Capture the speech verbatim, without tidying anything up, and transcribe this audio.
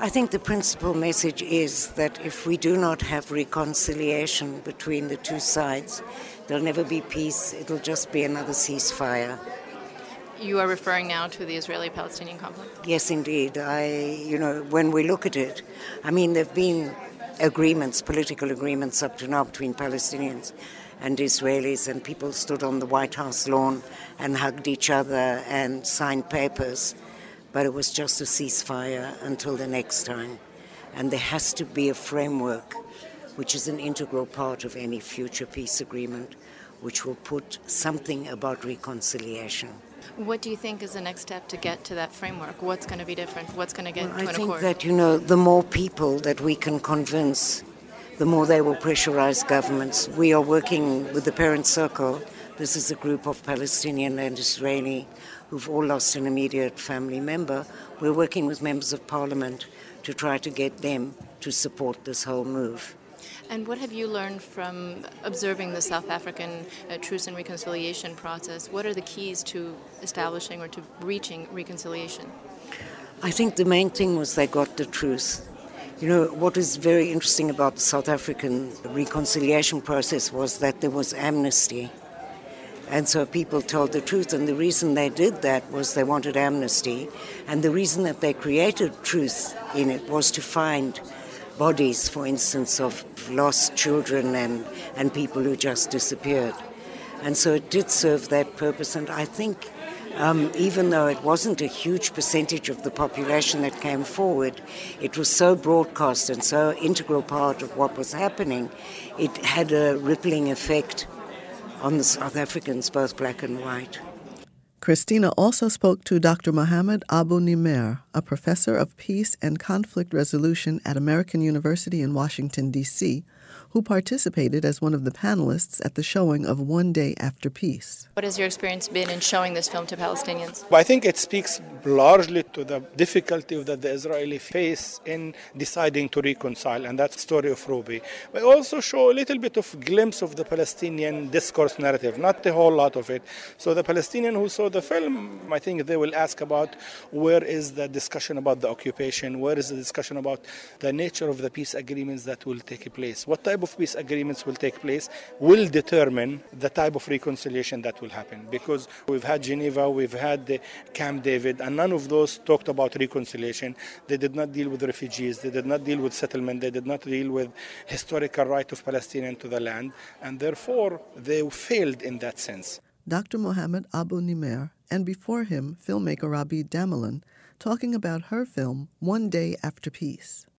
I think the principal message is that if we do not have reconciliation between the two sides, there'll never be peace. It'll just be another ceasefire. You are referring now to the Israeli-Palestinian conflict? Yes, indeed. I, you know, when we look at it, I mean, there have been agreements, political agreements up to now between Palestinians and Israelis, and people stood on the White House lawn and hugged each other and signed papers. But it was just a ceasefire until the next time. And there has to be a framework, which is an integral part of any future peace agreement, which will put something about reconciliation. What do you think is the next step to get to that framework? What's going to be different? What's going to get well, to an I think accord? that, you know, the more people that we can convince, the more they will pressurize governments. We are working with the Parent Circle. This is a group of Palestinian and Israeli who've all lost an immediate family member. We're working with members of parliament to try to get them to support this whole move. And what have you learned from observing the South African uh, truce and reconciliation process? What are the keys to establishing or to reaching reconciliation? I think the main thing was they got the truth. You know, what is very interesting about the South African reconciliation process was that there was amnesty. And so people told the truth, and the reason they did that was they wanted amnesty, and the reason that they created truth in it was to find bodies, for instance, of lost children and, and people who just disappeared. And so it did serve that purpose, and I think um, even though it wasn't a huge percentage of the population that came forward, it was so broadcast and so integral part of what was happening, it had a rippling effect on the South Africans, both black and white. Christina also spoke to Doctor Mohammed Abu-Nimer, a professor of peace and conflict resolution at American University in Washington, D C, who participated as one of the panelists at the showing of One Day After Peace. What has your experience been in showing this film to Palestinians? Well, I think it speaks largely to the difficulty that the Israelis face in deciding to reconcile, and that's the story of Ruby. We also show a little bit of glimpse of the Palestinian discourse narrative, not a whole lot of it. So the Palestinian who saw the film, I think they will ask about where is the discussion about the occupation, where is the discussion about the nature of the peace agreements that will take place, what type of peace agreements will take place will determine the type of reconciliation that will happen. Because we've had Geneva, we've had the Camp David, and none of those talked about reconciliation. They did not deal with refugees, they did not deal with settlement, they did not deal with historical right of Palestinians to the land, and therefore they failed in that sense. Doctor Mohammed Abu-Nimer, and before him, filmmaker Rabih Damilan, talking about her film, One Day After Peace.